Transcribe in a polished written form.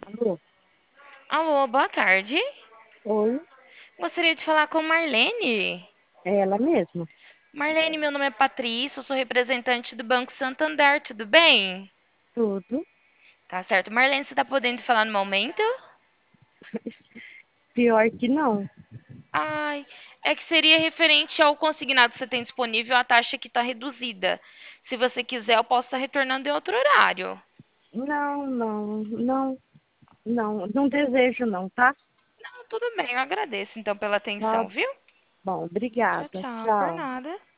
Alô? Alô, boa tarde. Oi, Gostaria de falar com Marlene. é ela mesma? Marlene, meu nome é Patrícia, eu sou representante do Banco Santander, tudo bem? Tudo. Tá certo. Marlene, você tá podendo falar no momento? Pior que não. Ai, é que seria referente ao consignado que você tem disponível, a taxa que está reduzida. Se você quiser, eu posso estar retornando em outro horário. Não desejo não, tá? Não, tudo bem, eu agradeço então pela Tá atenção, viu? bom, Tchau, obrigada. tchau, por Tchau. nada.